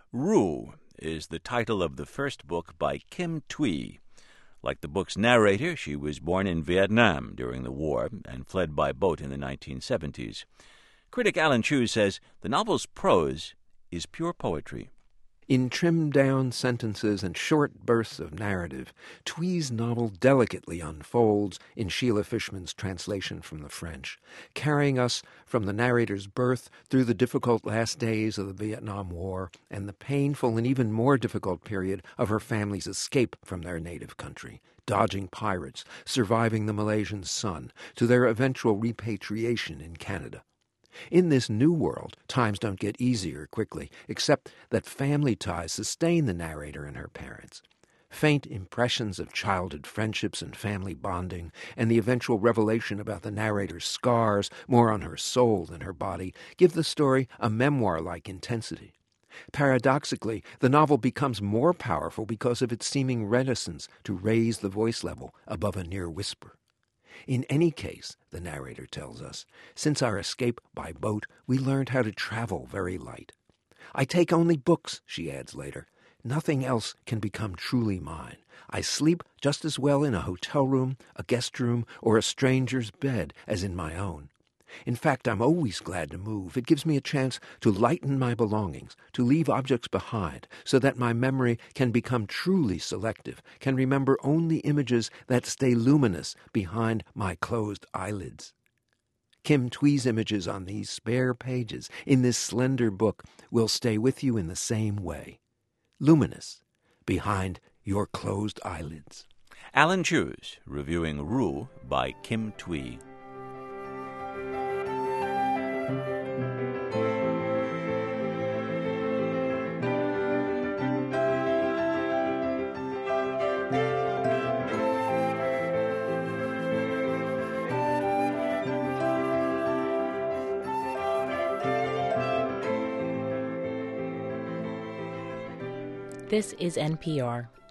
Rue is the title of the first book by Kim Thuy. Like the book's narrator, she was born in Vietnam during the war and fled by boat in the 1970s. Critic Alan Chew says the novel's prose is pure poetry. In trimmed-down sentences and short bursts of narrative, Thuy's novel delicately unfolds in Sheila Fishman's translation from the French, carrying us from the narrator's birth through the difficult last days of the Vietnam War and the painful and even more difficult period of her family's escape from their native country, dodging pirates, surviving the Malaysian sun, to their eventual repatriation in Canada. In this new world, times don't get easier quickly, except that family ties sustain the narrator and her parents. Faint impressions of childhood friendships and family bonding, and the eventual revelation about the narrator's scars, more on her soul than her body, give the story a memoir-like intensity. Paradoxically, the novel becomes more powerful because of its seeming reticence to raise the voice level above a near whisper. In any case, the narrator tells us, since our escape by boat, we learned how to travel very light. I take only books, she adds later. Nothing else can become truly mine. I sleep just as well in a hotel room, a guest room, or a stranger's bed as in my own. In fact, I'm always glad to move. It gives me a chance to lighten my belongings, to leave objects behind, so that my memory can become truly selective, can remember only images that stay luminous behind my closed eyelids. Kim Thuy's images on these spare pages in this slender book will stay with you in the same way. Luminous, behind your closed eyelids. Alan Chew, reviewing Rue by Kim Thuy. This is NPR.